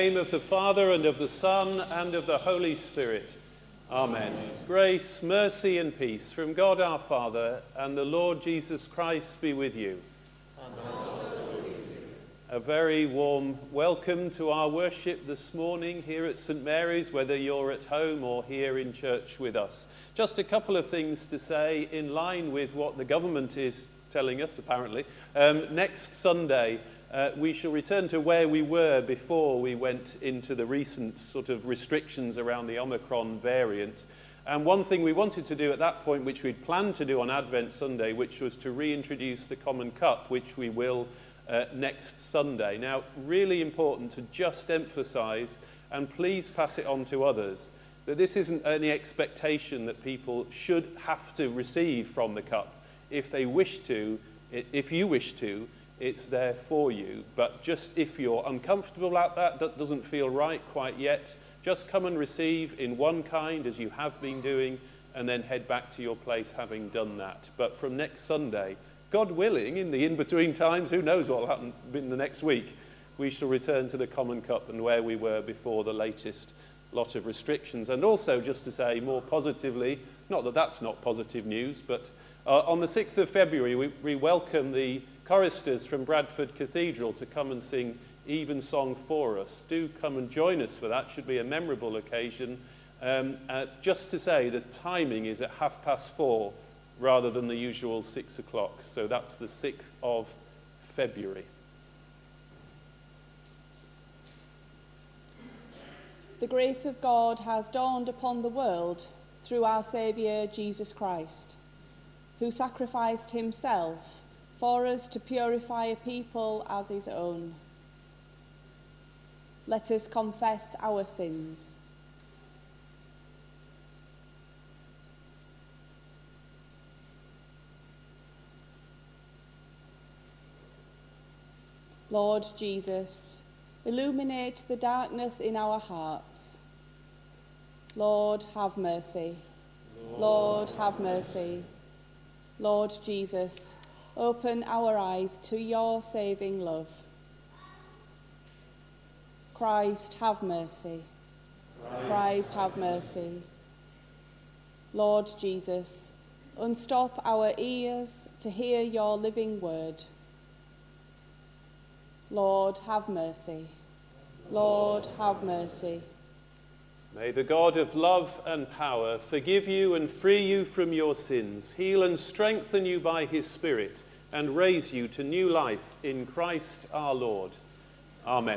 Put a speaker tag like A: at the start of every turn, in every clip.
A: name of the Father, and of the Son, and of the Holy Spirit. Amen. Grace, mercy, and peace from God our Father and the Lord Jesus Christ be with you.
B: And also with you.
A: A very warm welcome to our worship this morning here at St. Mary's, whether you're at home or here in church with us. Just a couple of things to say in line with what the government is telling us, apparently. Next Sunday, we shall return to where we were before we went into the recent sort of restrictions around the Omicron variant. And one thing we wanted to do at that point, which we'd planned to do on Advent Sunday, which was to reintroduce the Common Cup, which we will next Sunday. Now, really important to just emphasise, and please pass it on to others, that this isn't any expectation that people should have to receive from the cup. If they wish to, if you wish to, it's there for you. But just if you're uncomfortable at that doesn't feel right quite yet, just come and receive in one kind as you have been doing, and then head back to your place having done that. But from next Sunday, God willing, in the in-between times, who knows what will happen in the next week, we shall return to the Common Cup and where we were before the latest lot of restrictions. And also, just to say more positively, not that that's not positive news, but on the 6th of February, we welcome the choristers from Bradford Cathedral to come and sing Evensong for us. Do come and join us for that. Should be a memorable occasion. Just to say, the timing is at 4:30 rather than the usual 6 o'clock. So that's the 6th of February.
C: The grace of God has dawned upon the world through our Saviour Jesus Christ, who sacrificed himself for us to purify a people as his own. Let us confess our sins. Lord Jesus, illuminate the darkness in our hearts. Lord, have mercy. Lord, have mercy. Lord Jesus, open our eyes to your saving love. Christ, have mercy. Christ, have mercy. Lord Jesus, unstop our ears to hear your living word. Lord, have mercy. Lord, have mercy.
A: May the God of love and power forgive you and free you from your sins, heal and strengthen you by his Spirit, and raise you to new life in Christ our Lord. Amen.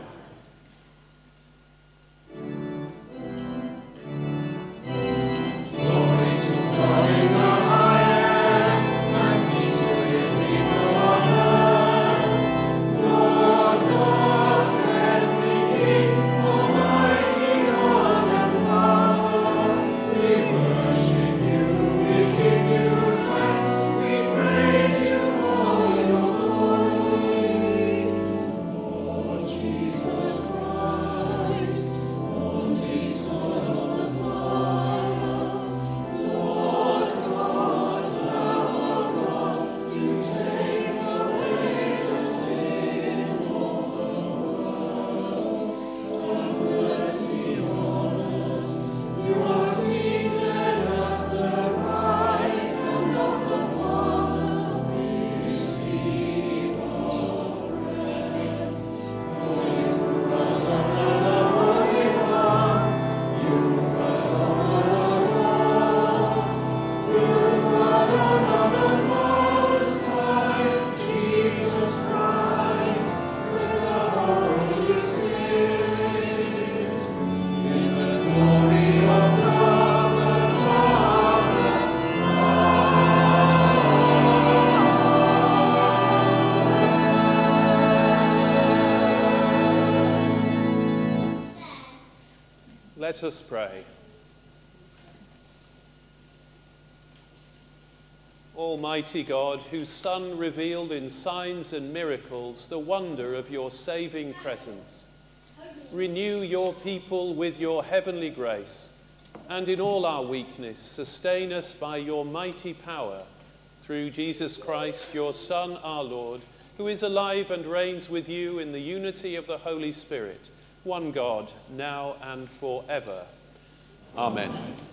A: Let us pray. Almighty God, whose Son revealed in signs and miracles the wonder of your saving presence, renew your people with your heavenly grace, and in all our weakness sustain us by your mighty power, through Jesus Christ, your Son, our Lord, who is alive and reigns with you in the unity of the Holy Spirit, one God, now and forever. Amen.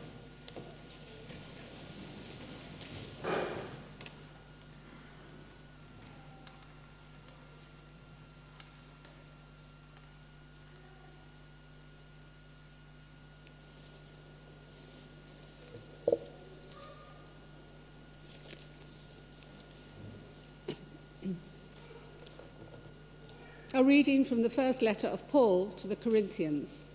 D: A reading from the first letter of Paul to the Corinthians.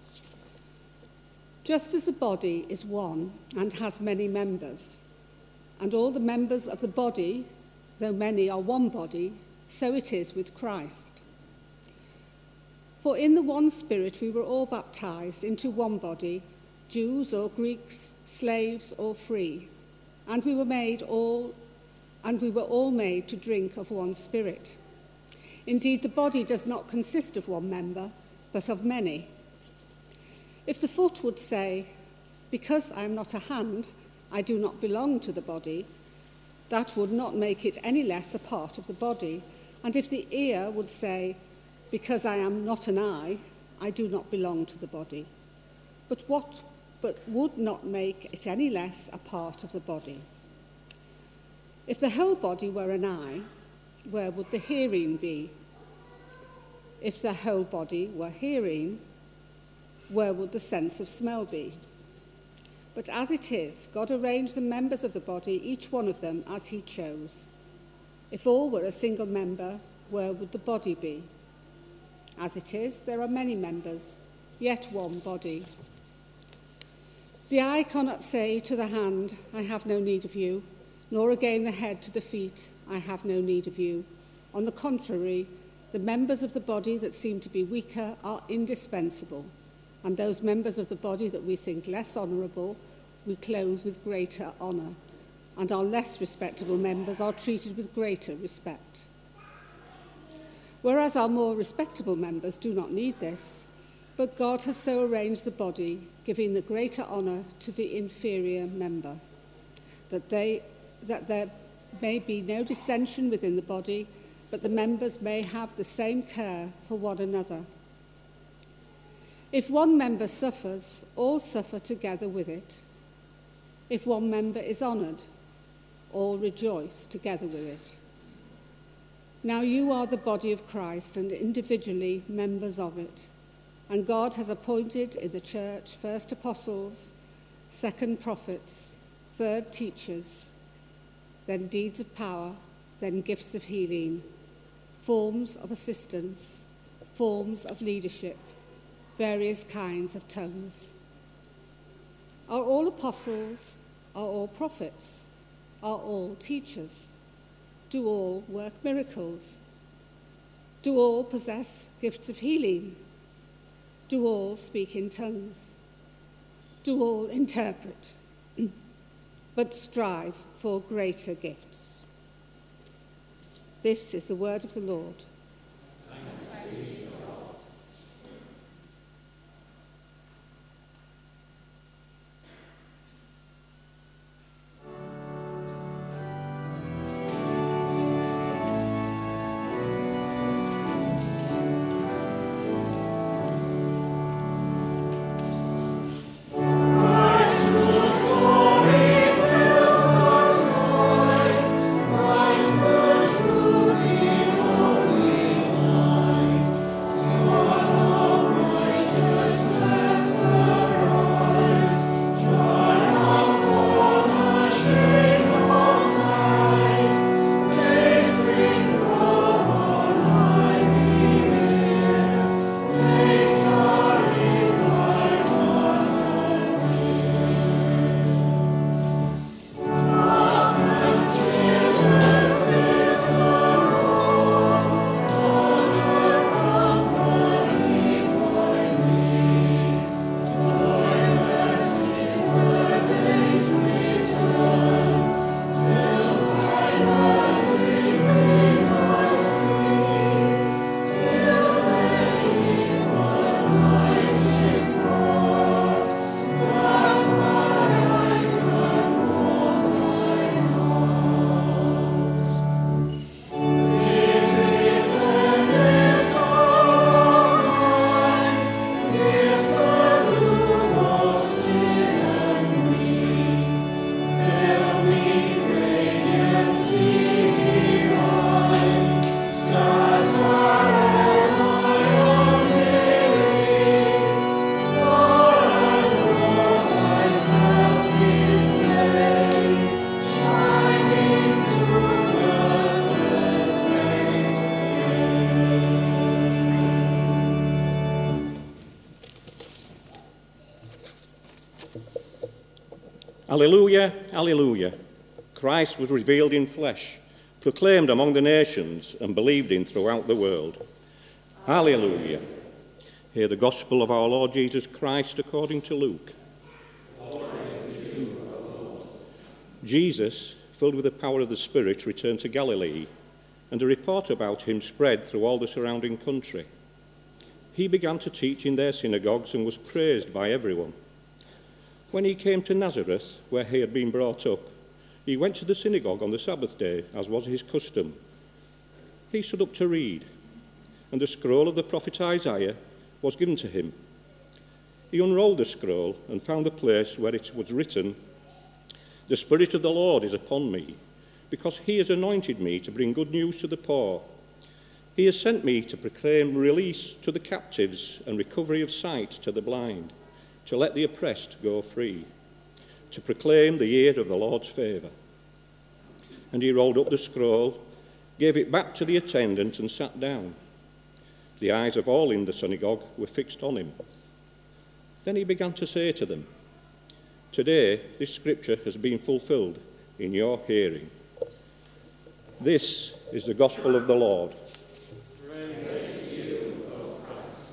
D: Just as the body is one and has many members, and all the members of the body, though many, are one body, so it is with Christ. For in the one Spirit we were all baptized into one body, Jews or Greeks, slaves or free, and we were all made to drink of one Spirit. Indeed, the body does not consist of one member, but of many. If the foot would say, "Because I am not a hand, I do not belong to the body," that would not make it any less a part of the body. And if the ear would say, "Because I am not an eye, I do not belong to the body," but would not make it any less a part of the body. If the whole body were an eye, where would the hearing be? If the whole body were hearing, where would the sense of smell be? But as it is, God arranged the members of the body, each one of them as he chose. If all were a single member, where would the body be? As it is, there are many members, yet one body. The eye cannot say to the hand, "I have no need of you," nor again the head to the feet, "I have no need of you." On the contrary, the members of the body that seem to be weaker are indispensable, and those members of the body that we think less honourable we clothe with greater honour, and our less respectable members are treated with greater respect. Whereas our more respectable members do not need this, but God has so arranged the body, giving the greater honour to the inferior member, that there may be no dissension within the body, but the members may have the same care for one another. If one member suffers, all suffer together with it. If one member is honoured, all rejoice together with it. Now you are the body of Christ and individually members of it. And God has appointed in the church first apostles, second prophets, third teachers, then deeds of power, then gifts of healing, forms of assistance, forms of leadership, various kinds of tongues. Are all apostles? Are all prophets? Are all teachers? Do all work miracles? Do all possess gifts of healing? Do all speak in tongues? Do all interpret? But strive for greater gifts. This is the word of the Lord.
B: Thanks be to God.
E: Glory
B: Alleluia, alleluia. Christ was revealed in flesh, proclaimed among the nations and believed in throughout the world. Alleluia. Hear the gospel of our Lord Jesus Christ according to Luke. Jesus, filled with the power of the Spirit, returned to Galilee, and a report about him spread through all the surrounding country. He began to teach in their synagogues and was praised by everyone. When he came to Nazareth, where he had been brought up, he went to the synagogue on the Sabbath day, as was his custom. He stood up to read, and the scroll of the prophet Isaiah was given to him. He unrolled the scroll and found the place where it was written, "The Spirit of the Lord is upon me, because he has anointed me to bring good news to the poor. He has sent me to proclaim release to the captives and recovery of sight to the blind, to let the oppressed go free, to proclaim the year of the Lord's favour." And he rolled up the scroll, gave it back to the attendant and sat down. The eyes of all in the synagogue were fixed on him. Then he began to say to them, "Today this scripture has been fulfilled in your hearing." This is the gospel of the Lord.
A: Praise to you, O Christ.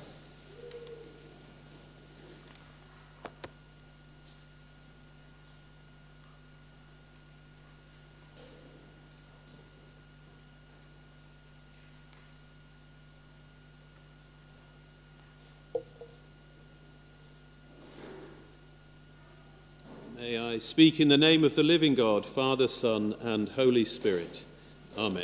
A: May I speak in the name of the living God, Father, Son, and Holy Spirit. Amen.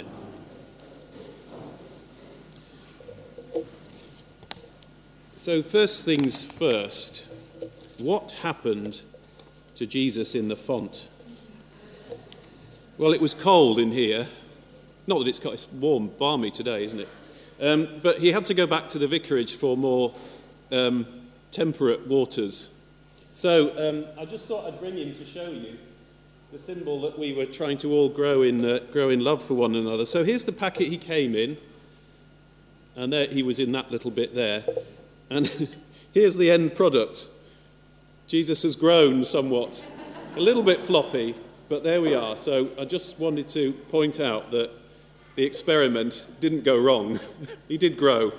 A: So first things first, what happened to Jesus in the font? Well, it was cold in here. Not that it's warm, balmy today, isn't it? But he had to go back to the vicarage for more temperate waters. So I just thought I'd bring him to show you the symbol that we were trying to all grow in love for one another. So here's the packet he came in, and there he was in that little bit there. And here's the end product. Jesus has grown somewhat, a little bit floppy, but there we are. So I just wanted to point out that the experiment didn't go wrong. He did grow.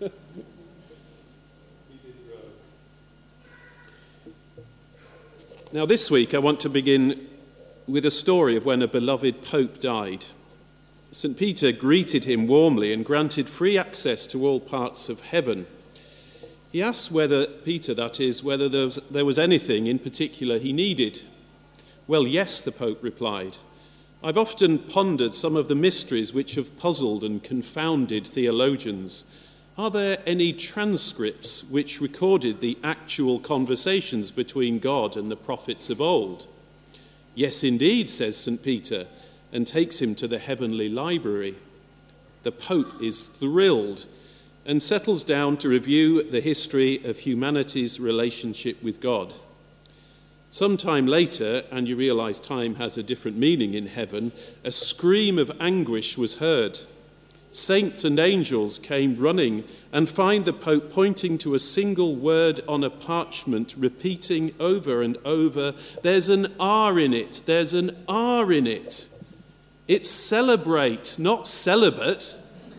A: Now this week I want to begin with a story of when a beloved pope died. St. Peter greeted him warmly and granted free access to all parts of heaven. He asked whether there was anything in particular he needed. "Well, yes," the Pope replied. "I've often pondered some of the mysteries which have puzzled and confounded theologians. Are there any transcripts which recorded the actual conversations between God and the prophets of old?" "Yes, indeed," says St. Peter, and takes him to the heavenly library. The Pope is thrilled and settles down to review the history of humanity's relationship with God. Some time later, and you realize time has a different meaning in heaven, a scream of anguish was heard. Saints and angels came running and find the Pope pointing to a single word on a parchment, repeating over and over, "There's an R in it, there's an R in it. It's celebrate, not celibate."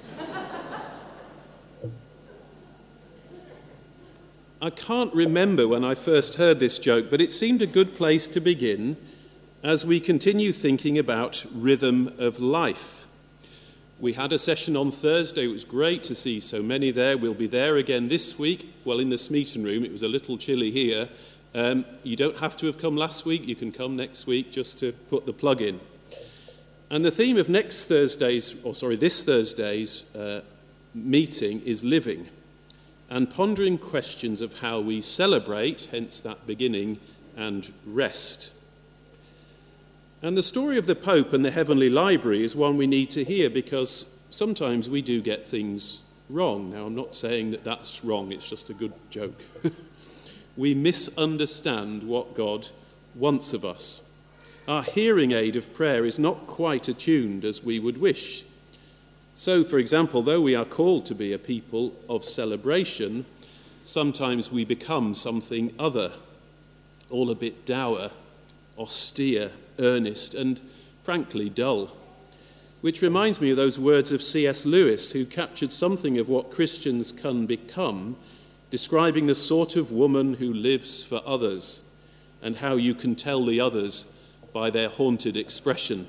A: I can't remember when I first heard this joke, but it seemed a good place to begin as we continue thinking about rhythm of life. We had a session on Thursday. It was great to see so many there. We'll be there again this week. Well, in the Smeaton room. It was a little chilly here. You don't have to have come last week. You can come next week, just to put the plug in. And the theme of this Thursday's meeting is living, and pondering questions of how we celebrate, hence that beginning, and rest. And the story of the Pope and the Heavenly Library is one we need to hear, because sometimes we do get things wrong. Now, I'm not saying that that's wrong, it's just a good joke. We misunderstand what God wants of us. Our hearing aid of prayer is not quite attuned as we would wish. So, for example, though we are called to be a people of celebration, sometimes we become something other, all a bit dour austere, earnest, and frankly dull. Which reminds me of those words of C.S. Lewis, who captured something of what Christians can become, describing the sort of woman who lives for others, and how you can tell the others by their haunted expression.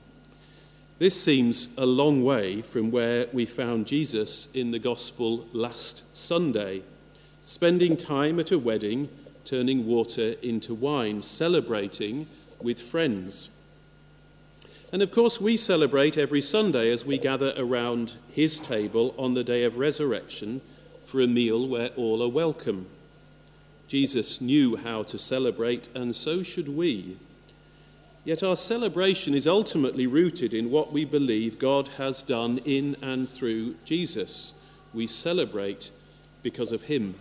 A: This seems a long way from where we found Jesus in the Gospel last Sunday, spending time at a wedding, turning water into wine, celebrating with friends. And of course, we celebrate every Sunday as we gather around his table on the day of resurrection for a meal where all are welcome. Jesus knew how to celebrate, and so should we. Yet our celebration is ultimately rooted in what we believe God has done in and through Jesus. We celebrate because of him.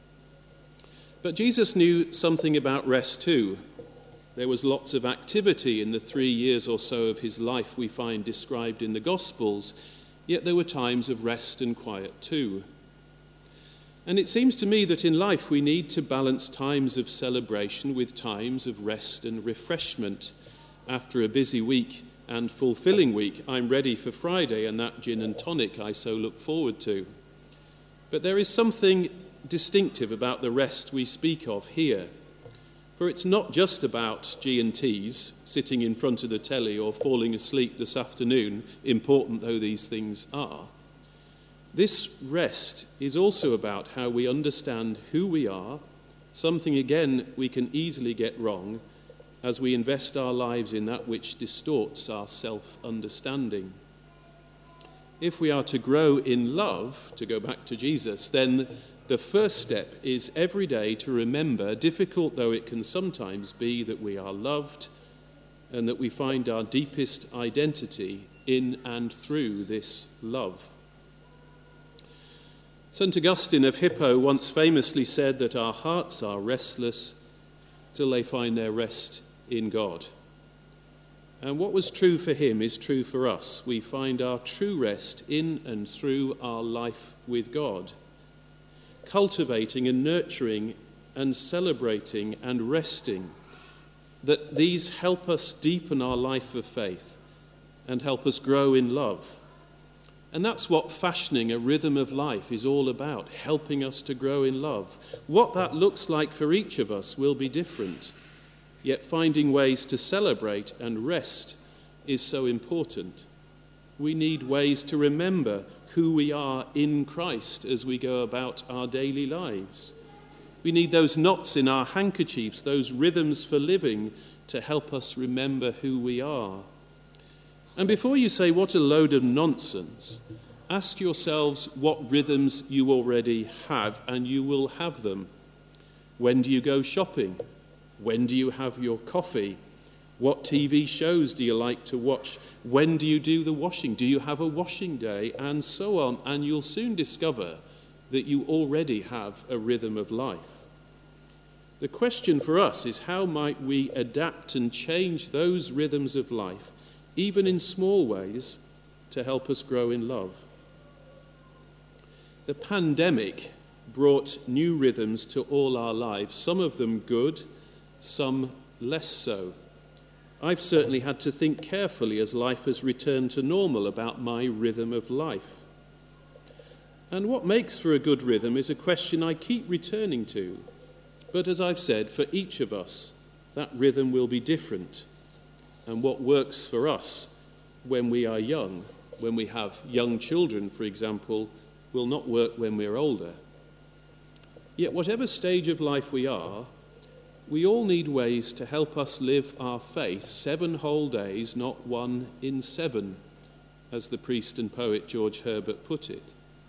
A: But Jesus knew something about rest too. There was lots of activity in the 3 years or so of his life we find described in the Gospels, yet there were times of rest and quiet too. And it seems to me that in life we need to balance times of celebration with times of rest and refreshment. After a busy week and fulfilling week, I'm ready for Friday and that gin and tonic I so look forward to. But there is something distinctive about the rest we speak of here. For it's not just about G&Ts, sitting in front of the telly or falling asleep this afternoon, important though these things are. This rest is also about how we understand who we are, something again we can easily get wrong as we invest our lives in that which distorts our self-understanding. If we are to grow in love, to go back to Jesus, then the first step is every day to remember, difficult though it can sometimes be, that we are loved and that we find our deepest identity in and through this love. St. Augustine of Hippo once famously said that our hearts are restless till they find their rest in God. And what was true for him is true for us. We find our true rest in and through our life with God. Cultivating and nurturing and celebrating and resting, that these help us deepen our life of faith and help us grow in love. And that's what fashioning a rhythm of life is all about, helping us to grow in love. What that looks like for each of us will be different, yet finding ways to celebrate and rest is so important. We need ways to remember who we are in Christ as we go about our daily lives. We need those knots in our handkerchiefs, those rhythms for living, to help us remember who we are. And before you say, what a load of nonsense, ask yourselves what rhythms you already have, and you will have them. When do you go shopping? When do you have your coffee? What TV shows do you like to watch? When do you do the washing? Do you have a washing day? And so on. And you'll soon discover that you already have a rhythm of life. The question for us is, how might we adapt and change those rhythms of life, even in small ways, to help us grow in love? The pandemic brought new rhythms to all our lives, some of them good, some less so. I've certainly had to think carefully as life has returned to normal about my rhythm of life. And what makes for a good rhythm is a question I keep returning to. But as I've said, for each of us, that rhythm will be different. And what works for us when we are young, when we have young children, for example, will not work when we're older. Yet whatever stage of life we are, we all need ways to help us live our faith 7 whole days, not 1 in 7, as the priest and poet George Herbert put it.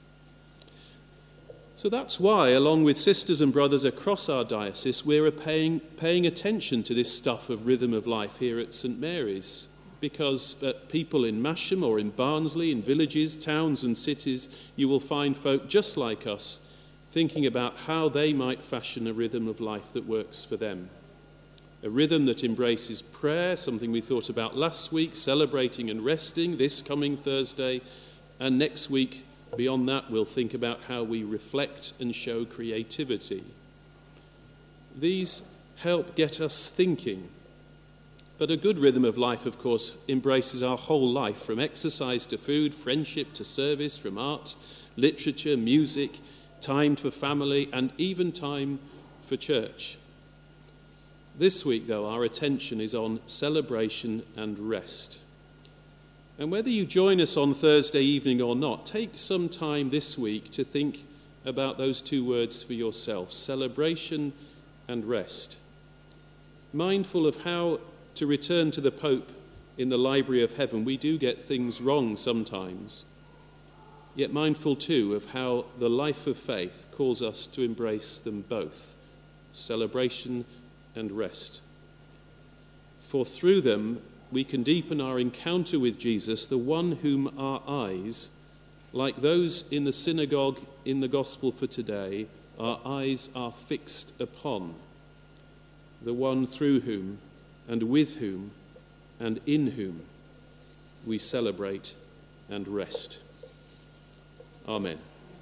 A: So that's why, along with sisters and brothers across our diocese, we're paying attention to this stuff of rhythm of life here at St. Mary's, because people in Masham or in Barnsley, in villages, towns and cities, you will find folk just like us, thinking about how they might fashion a rhythm of life that works for them. A rhythm that embraces prayer, something we thought about last week, celebrating and resting this coming Thursday, and next week, beyond that, we'll think about how we reflect and show creativity. These help get us thinking, But a good rhythm of life, of course, embraces our whole life, from exercise to food, friendship to service, from art, literature, music, time for family, and even time for church. This week, though, our attention is on celebration and rest. And whether you join us on Thursday evening or not, take some time this week to think about those two words for yourself: celebration and rest. Mindful of how, to return to the Pope in the Library of Heaven, we do get things wrong sometimes, yet mindful too of how the life of faith calls us to embrace them both, celebration and rest. For through them we can deepen our encounter with Jesus, the one whom our eyes, like those in the synagogue in the gospel for today, our eyes are fixed upon, the one through whom and with whom and in whom we celebrate and rest. Amen.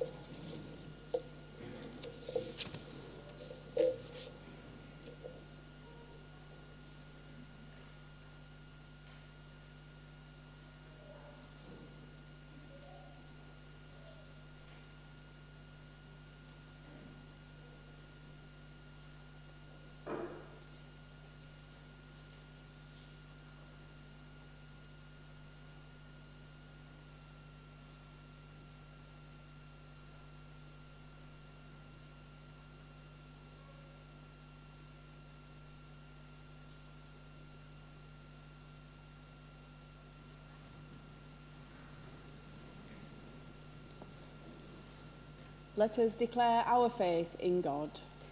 C: Let us declare our faith in God.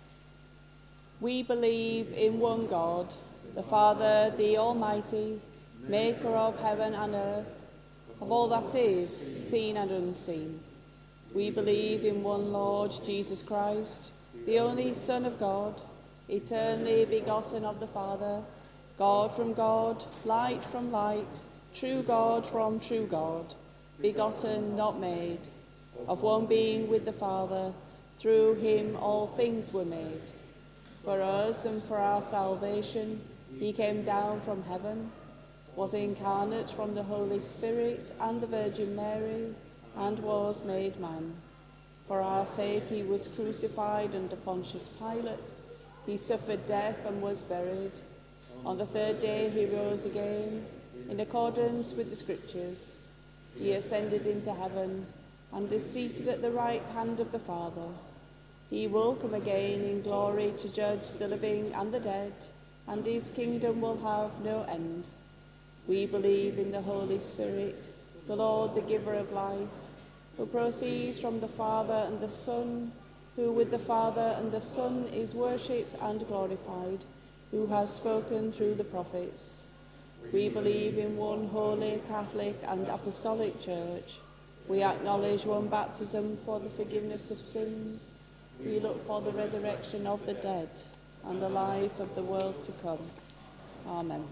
C: We believe in one God, the Father, the Almighty, maker of heaven and earth, of all that is, seen and unseen. We believe in one Lord Jesus Christ, the only Son of God, eternally begotten of the Father, God from God, light from light, true God from true God, begotten, not made, of one being with the Father. Through him all things were made. For us and for our salvation, he came down from heaven, was incarnate from the Holy Spirit and the Virgin Mary, and was made man. For our sake he was crucified under Pontius Pilate. He suffered death and was buried. On the third day he rose again, in accordance with the Scriptures. He ascended into heaven, and is seated at the right hand of the Father. He will come again in glory to judge the living and the dead, and his kingdom will have no end. We believe in the Holy Spirit, the Lord, the giver of life, who proceeds from the Father and the Son, who with the Father and the Son is worshipped and glorified, who has spoken through the prophets. We believe in one holy, Catholic and Apostolic Church. We acknowledge one baptism for the forgiveness of sins. We look for the resurrection of the dead and the life of the world to come. Amen.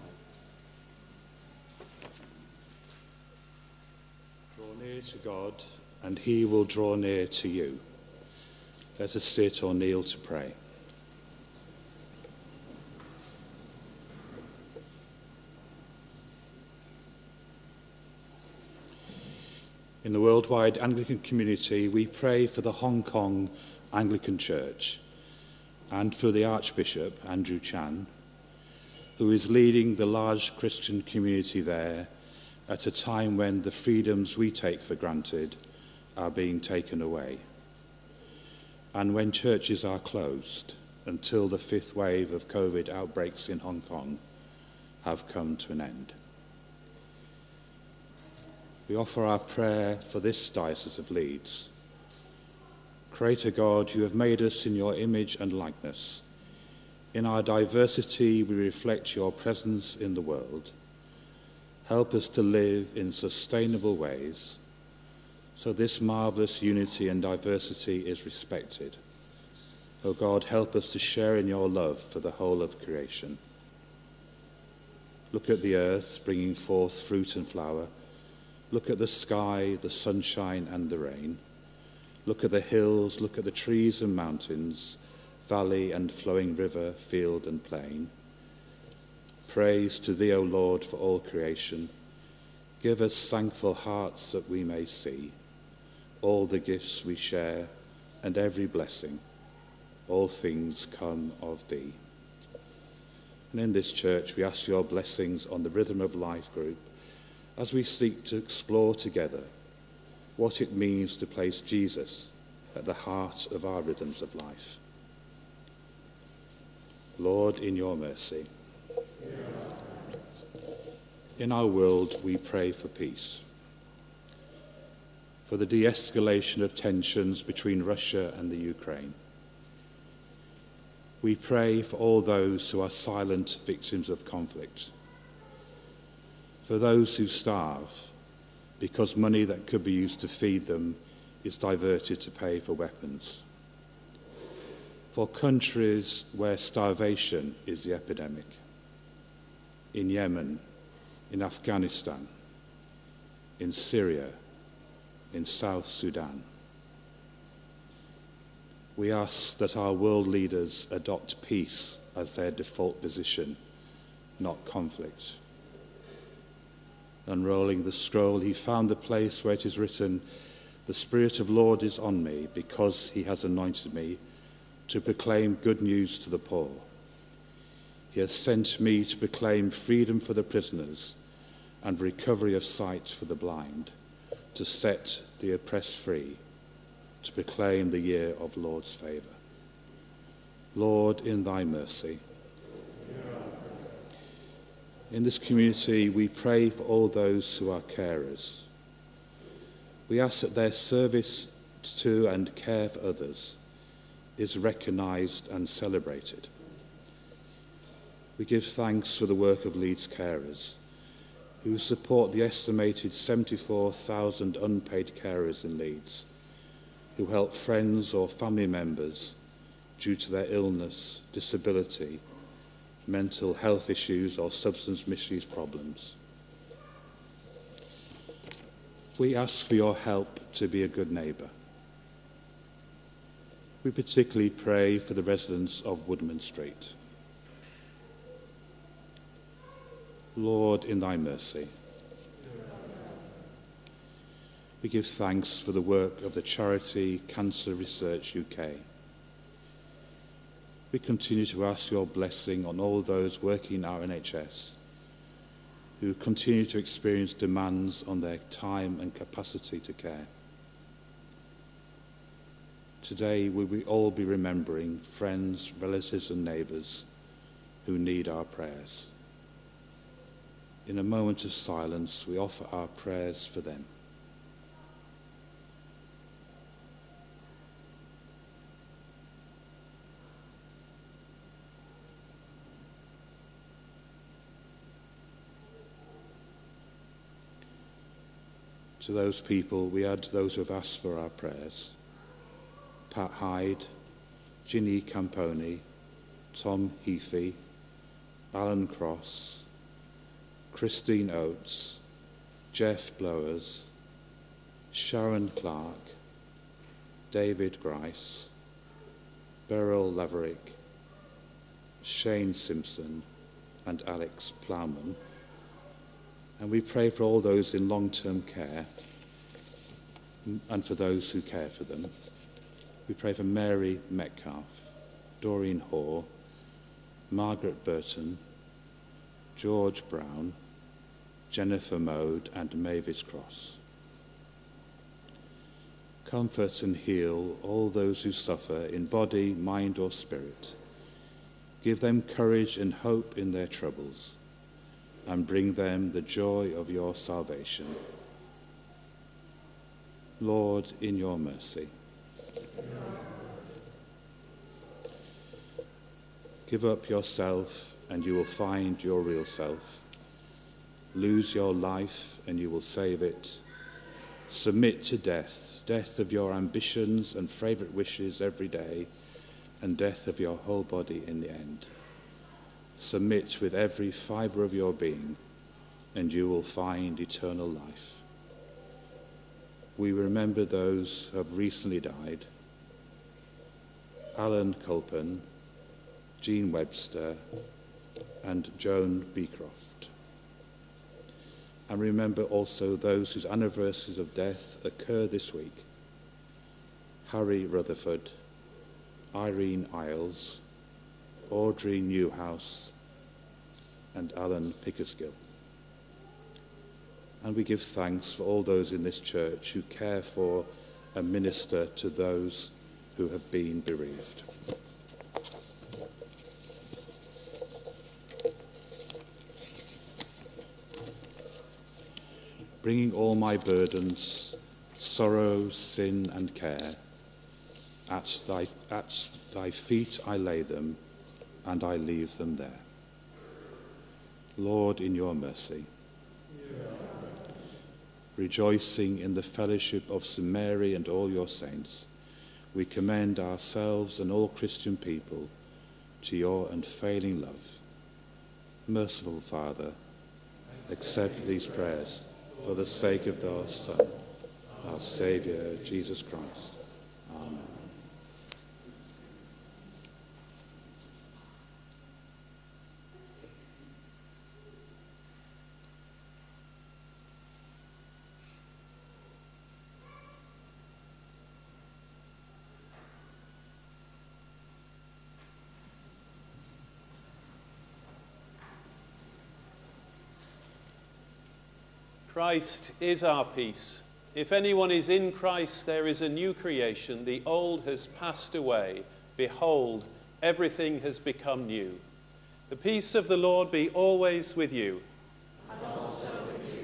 E: Draw near to God, and he will draw near to you. Let us sit or kneel to pray. In the worldwide Anglican community, we pray for the Hong Kong Anglican Church and for the Archbishop, Andrew Chan, who is leading the large Christian community there at a time when the freedoms we take for granted are being taken away, and when churches are closed until the fifth wave of COVID outbreaks in Hong Kong have come to an end. We offer our prayer for this Diocese of Leeds. Creator God, you have made us in your image and likeness. In our diversity, we reflect your presence in the world. Help us to live in sustainable ways so this marvelous unity and diversity is respected. O God, help us to share in your love for the whole of creation. Look at the earth, bringing forth fruit and flower. Look at the sky, the sunshine and the rain. Look at the hills, look at the trees and mountains, valley and flowing river, field and plain. Praise to thee, O Lord, for all creation. Give us thankful hearts that we may see all the gifts we share and every blessing. All things come of thee. And in this church, we ask your blessings on the Rhythm of Life group as we seek to explore together what it means to place Jesus at the heart of our rhythms of life. Lord, in your mercy. In our world, we pray for peace, for the de-escalation of tensions between Russia and the Ukraine. We pray for all those who are silent victims of conflict, for those who starve because money that could be used to feed them is diverted to pay for weapons, for countries where starvation is the epidemic, in Yemen, in Afghanistan, in Syria, in South Sudan. We ask that our world leaders adopt peace as their default position, not conflict. Unrolling the scroll, he found the place where it is written, "The Spirit of the Lord is on me, because he has anointed me to proclaim good news to the poor. He has sent me to proclaim freedom for the prisoners and recovery of sight for the blind, to set the oppressed free, to proclaim the year of Lord's favour." Lord, in thy mercy. In this community, we pray for all those who are carers. We ask that their service to and care for others is recognised and celebrated. We give thanks for the work of Leeds carers, who support the estimated 74,000 unpaid carers in Leeds, who help friends or family members due to their illness, disability, mental health issues or substance misuse problems. We ask for your help to be a good neighbour. We particularly pray for the residents of Woodman Street. Lord, in thy mercy. We give thanks for the work of the charity Cancer Research UK. We continue to ask your blessing on all those working in our NHS who continue to experience demands on their time and capacity to care. Today, we will all be remembering friends, relatives and neighbours who need our prayers. In a moment of silence, we offer our prayers for them. To those people, we add those who have asked for our prayers. Pat Hyde, Ginny Camponi, Tom Heafy, Alan Cross, Christine Oates, Jeff Blowers, Sharon Clark, David Grice, Beryl Laverick, Shane Simpson and Alex Plowman. And we pray for all those in long-term care and for those who care for them. We pray for Mary Metcalf, Doreen Hoare, Margaret Burton, George Brown, Jennifer Mode and Mavis Cross. Comfort and heal all those who suffer in body, mind or spirit. Give them courage and hope in their troubles, and bring them the joy of your salvation. Lord, in your mercy. Give up yourself and you will find your real self. Lose your life and you will save it. Submit to death, death of your ambitions and favourite wishes every day, and death of your whole body in the end. Submit with every fibre of your being, and you will find eternal life. We remember those who have recently died. Alan Culpen, Jean Webster, and Joan Beecroft. And remember also those whose anniversaries of death occur this week: Harry Rutherford, Irene Isles, Audrey Newhouse, and Alan Pickersgill. And we give thanks for all those in this church who care for and minister to those who have been bereaved. Bringing all my burdens, sorrow, sin, and care, at thy feet I lay them, and I leave them there. Lord, in your mercy, rejoicing in the fellowship of St. Mary and all your saints, we commend ourselves and all Christian people to your unfailing love. Merciful Father, accept these prayers for the sake of thy Son, our Saviour, Jesus Christ. Amen.
A: Christ is our peace. If anyone is in Christ, there is a new creation. The old has passed away. Behold, everything has become new. The peace of the Lord be always with you.
F: And also with you.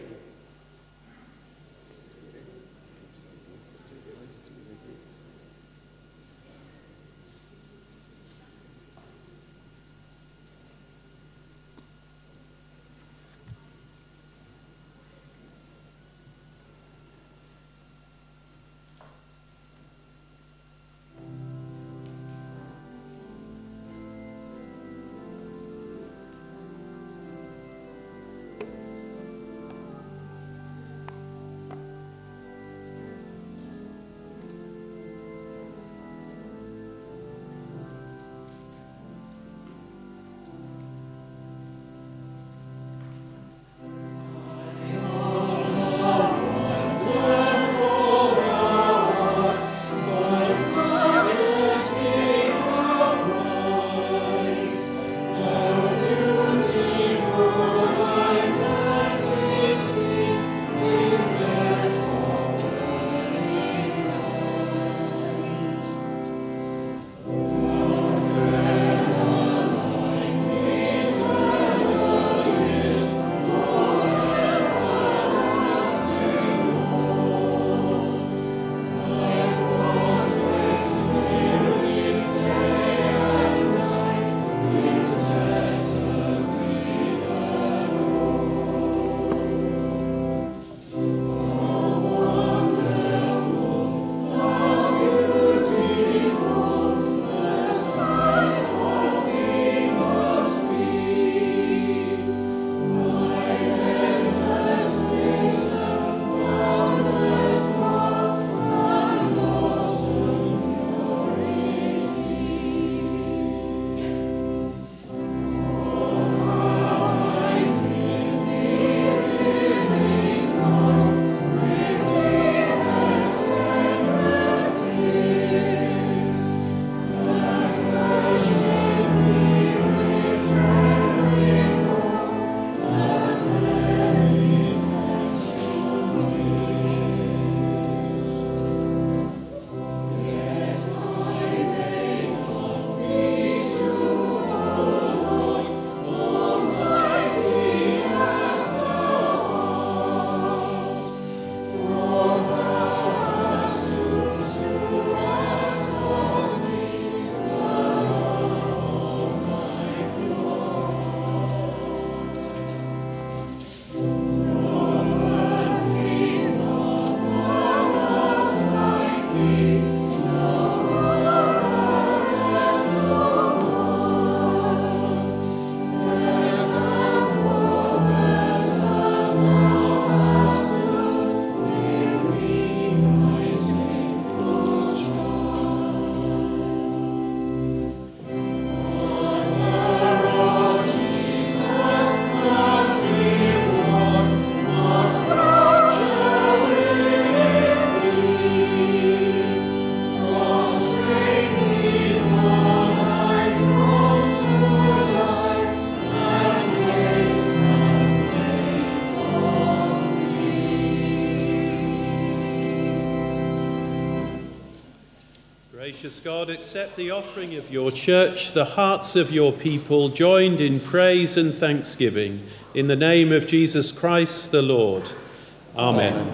F: Amen.
A: Gracious God, accept the offering of your church, the hearts of your people, joined in praise and thanksgiving, in the name of Jesus Christ the Lord. Amen.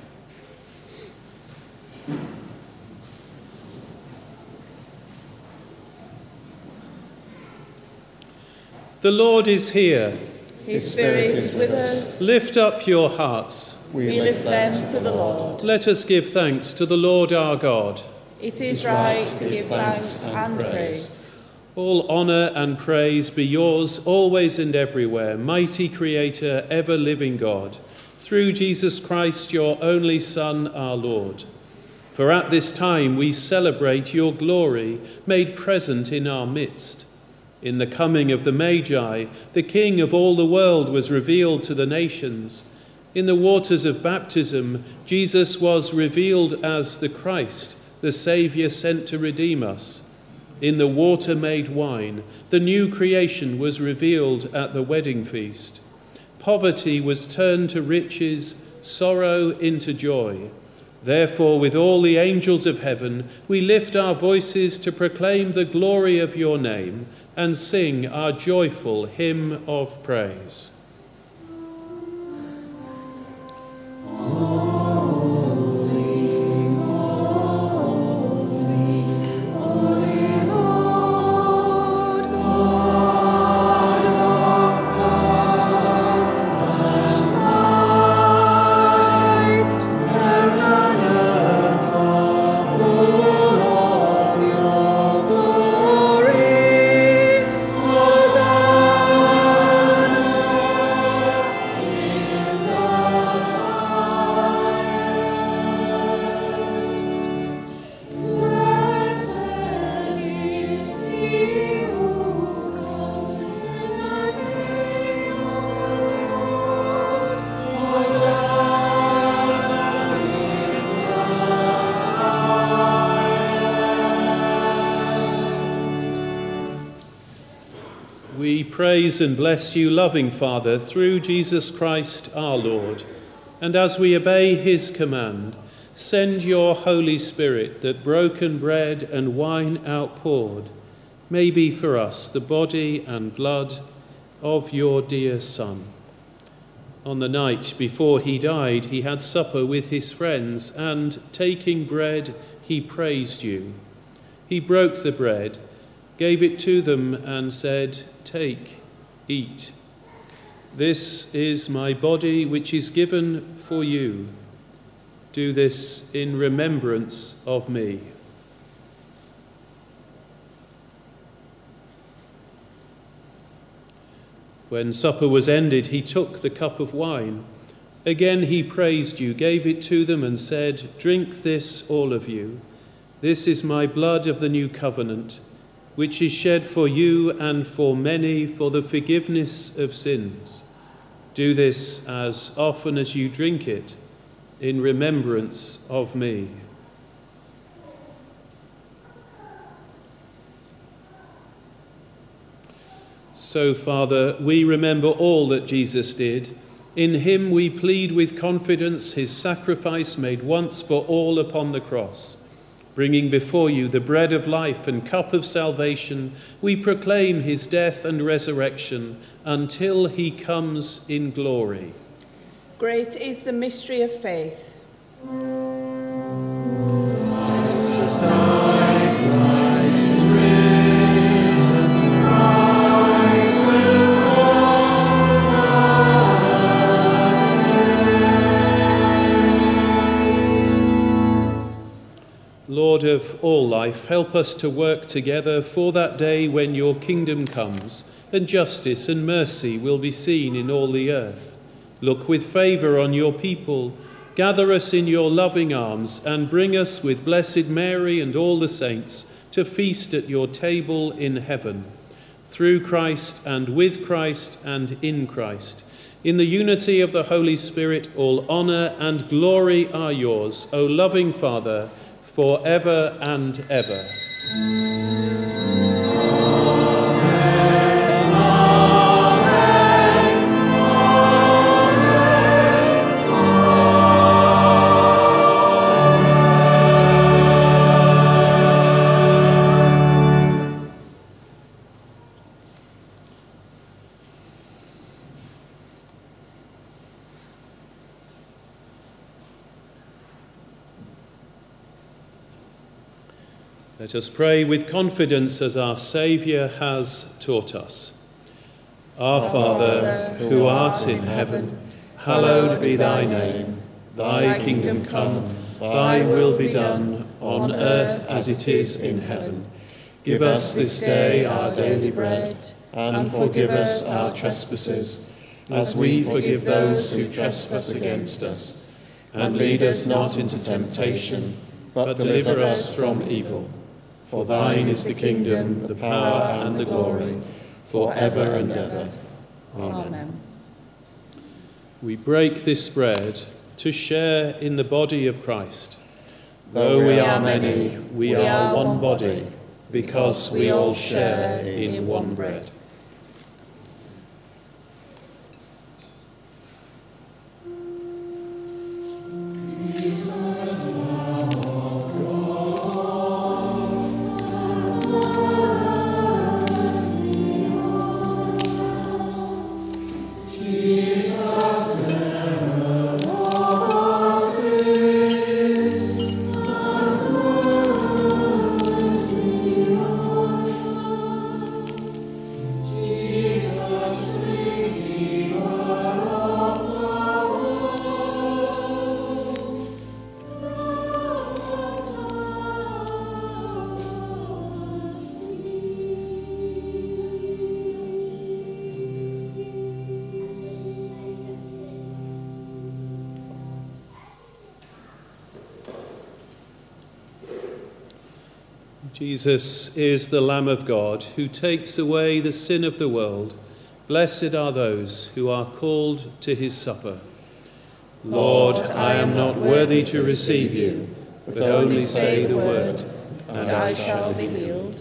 A: The Lord is here.
C: His Spirit is with us.
A: Lift up your hearts.
C: We lift them to the Lord.
A: Let us give thanks to the Lord our God.
C: It is right to give thanks and praise.
A: All honour and praise be yours, always and everywhere, mighty Creator, ever-living God, through Jesus Christ, your only Son, our Lord. For at this time we celebrate your glory, made present in our midst. In the coming of the Magi, the King of all the world was revealed to the nations. In the waters of baptism, Jesus was revealed as the Christ, the Saviour sent to redeem us. In the water made wine, the new creation was revealed at the wedding feast. Poverty was turned to riches, sorrow into joy. Therefore, with all the angels of heaven, we lift our voices to proclaim the glory of your name and sing our joyful hymn of praise. We praise and bless you, loving Father, through Jesus Christ our Lord. And as we obey his command, send your Holy Spirit, that broken bread and wine outpoured may be for us the body and blood of your dear Son. On the night before he died, he had supper with his friends, and taking bread, he praised you. He broke the bread, gave it to them, and said, "Take, eat. This is my body, which is given for you. Do this in remembrance of me." When supper was ended, he took the cup of wine. Again he praised you, gave it to them, and said, "Drink this, all of you. This is my blood of the new covenant, which is shed for you and for many for the forgiveness of sins. Do this as often as you drink it in remembrance of me." So, Father, we remember all that Jesus did. In him we plead with confidence his sacrifice made once for all upon the cross. Bringing before you the bread of life and cup of salvation, we proclaim his death and resurrection until he comes in glory.
C: Great is the mystery of faith.
F: Christ has died, Christ is risen, Christ will come.
A: Lord of all life, help us to work together for that day when your kingdom comes and justice and mercy will be seen in all the earth. Look with favour on your people, gather us in your loving arms, and bring us with Blessed Mary and all the saints to feast at your table in heaven. Through Christ and with Christ and in Christ, in the unity of the Holy Spirit, all honour and glory are yours, O loving Father, for ever and ever. Let us pray with confidence as our Saviour has taught us. Our Father, who art in heaven, hallowed be thy name. Thy kingdom come, thy will be done, on earth as it is in heaven. Give us this day our daily bread, and forgive us our trespasses, as we forgive those who trespass against us. And lead us not into temptation, but deliver us from evil. For thine is the kingdom, the power, and the glory, for ever and ever. Amen. We break this bread to share in the body of Christ. Though we are many, we are one body, because we all share in one bread. Jesus is the Lamb of God who takes away the sin of the world. Blessed are those who are called to his supper. Lord, I am not worthy to receive you, but only say the word, and I shall be healed.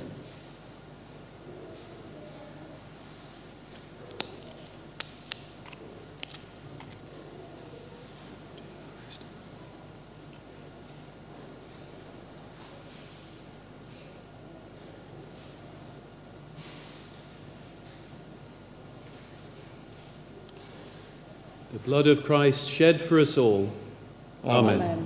A: The blood of Christ shed for us all. Amen.
C: Amen.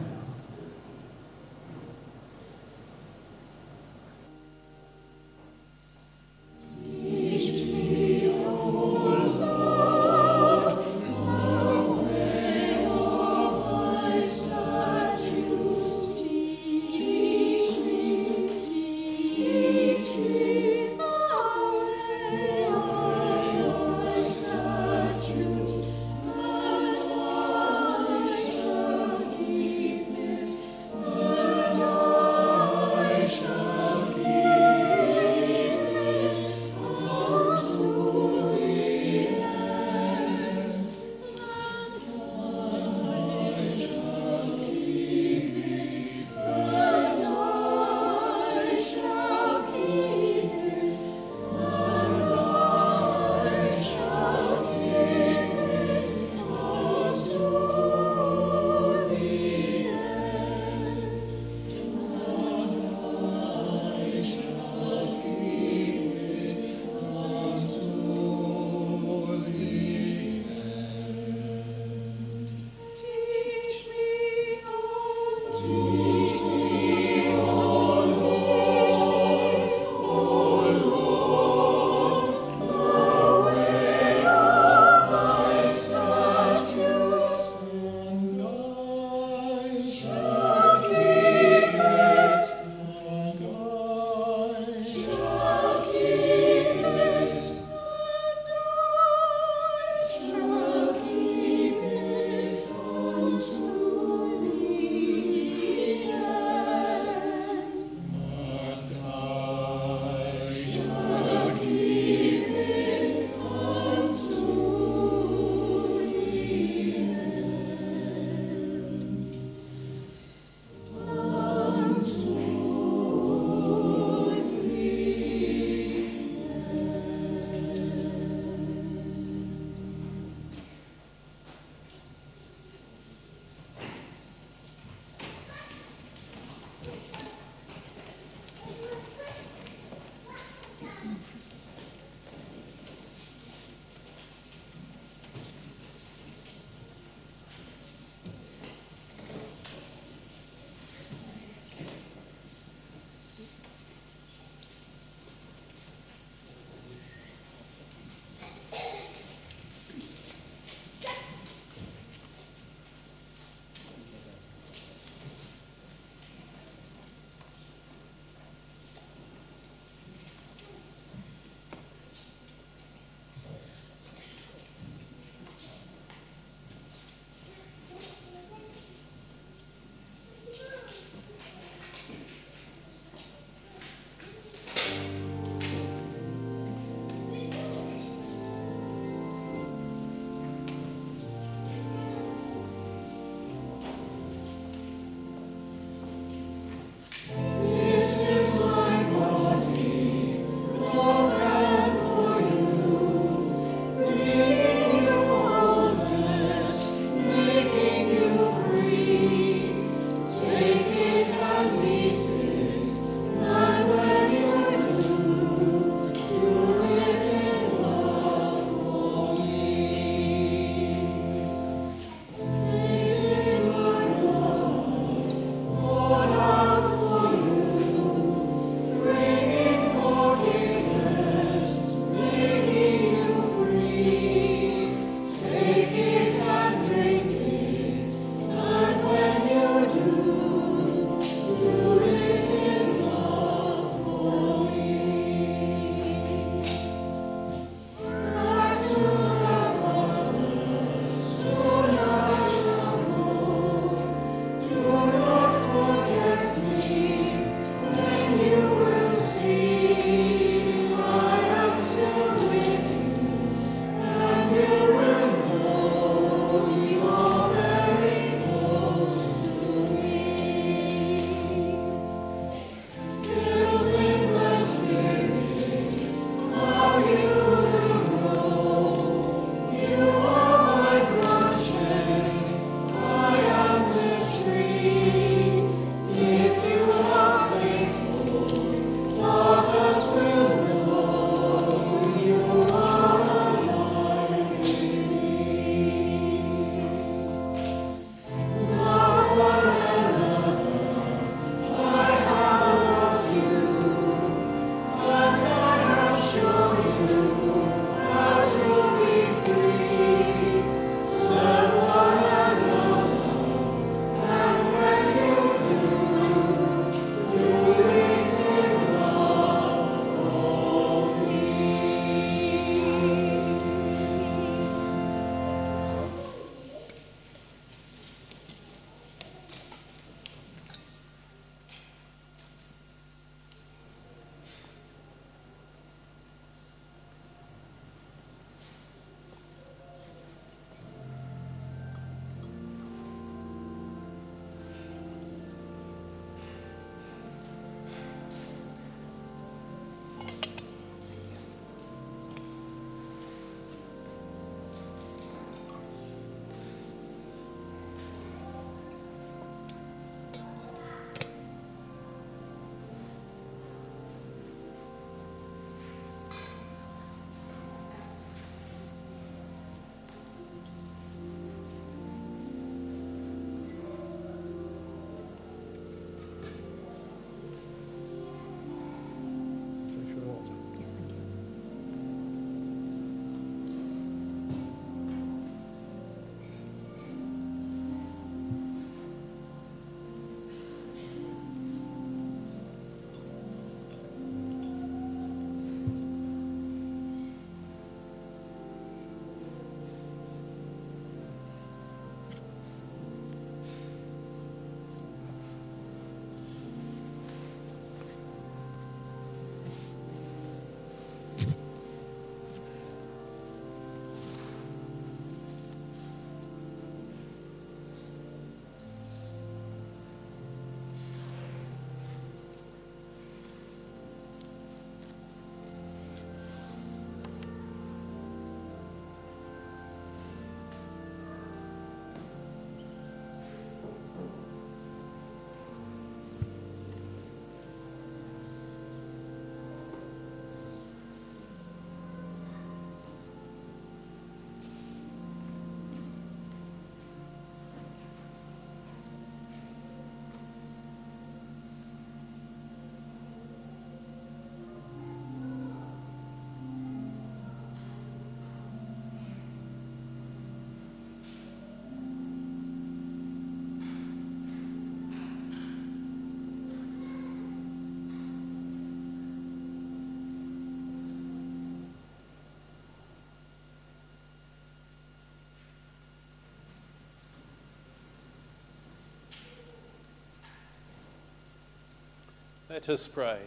A: Let us pray.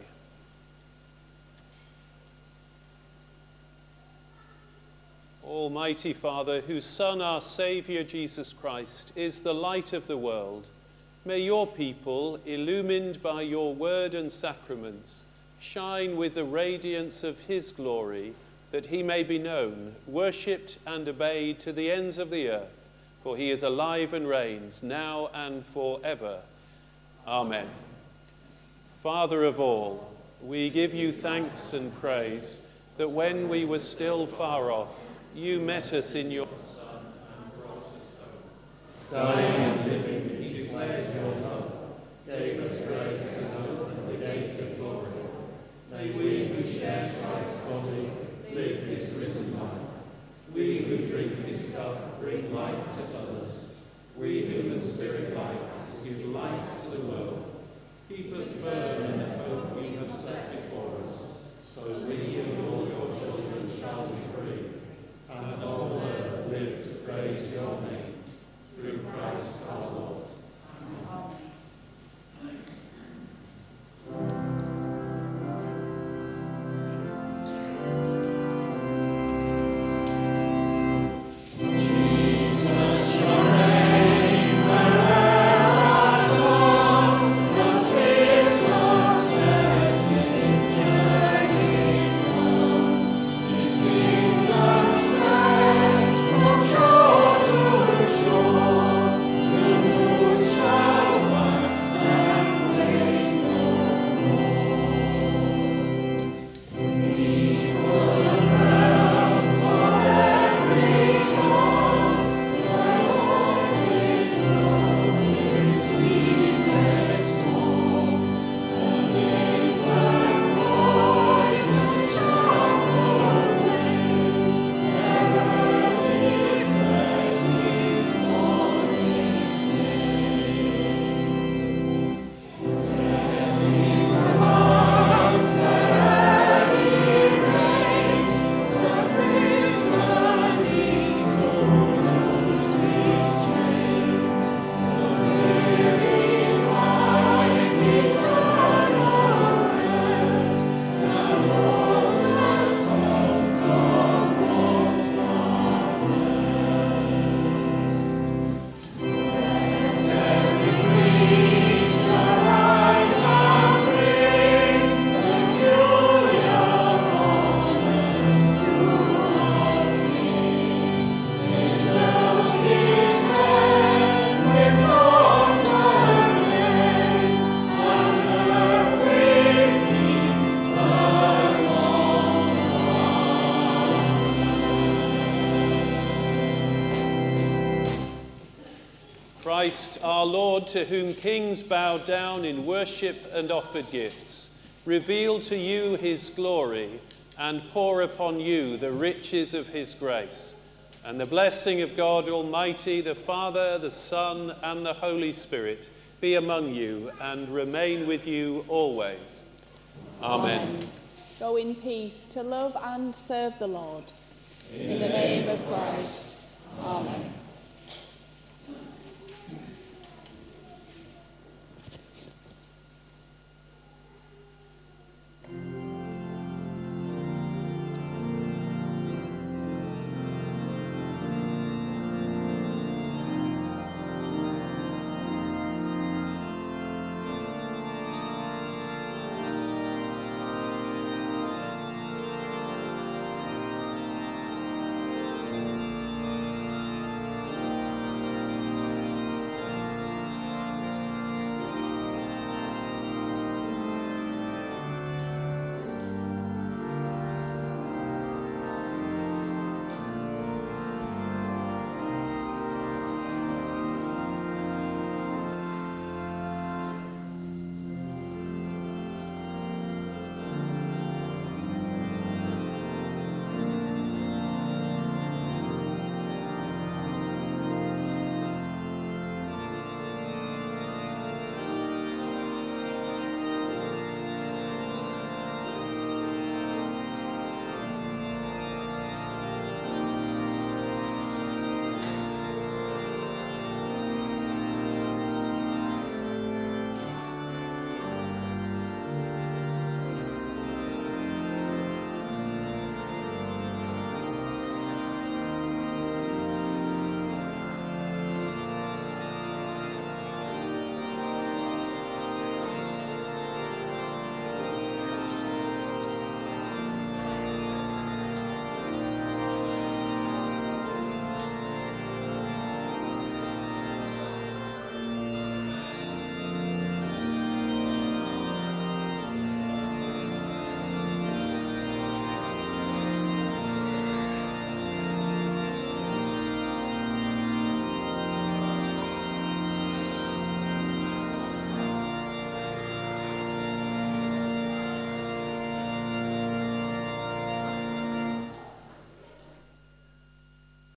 A: Almighty Father, whose Son, our Saviour Jesus Christ, is the light of the world, may your people, illumined by your word and sacraments, shine with the radiance of his glory, that he may be known, worshipped and obeyed to the ends of the earth, for he is alive and reigns, now and forever. Amen. Father of all, we give you thanks and praise that when we were still far off, you met us in your Son and brought us home.
F: Dying and living, he declared your love, gave us grace and opened the gates of glory. May we who share Christ's body live his risen life. We who drink his cup bring life to others. We whom the Spirit lights give light to the world. Keep us firm in the hope you have set before us, so we and all your children shall be free, and the whole earth live to praise your name. Through Christ our Lord. Amen.
A: Christ our Lord, to whom kings bowed down in worship and offered gifts, reveal to you his glory and pour upon you the riches of his grace. And the blessing of God Almighty, the Father, the Son, and the Holy Spirit be among you and remain with you always. Amen.
C: Go in peace to love and serve the Lord. In the name of Christ.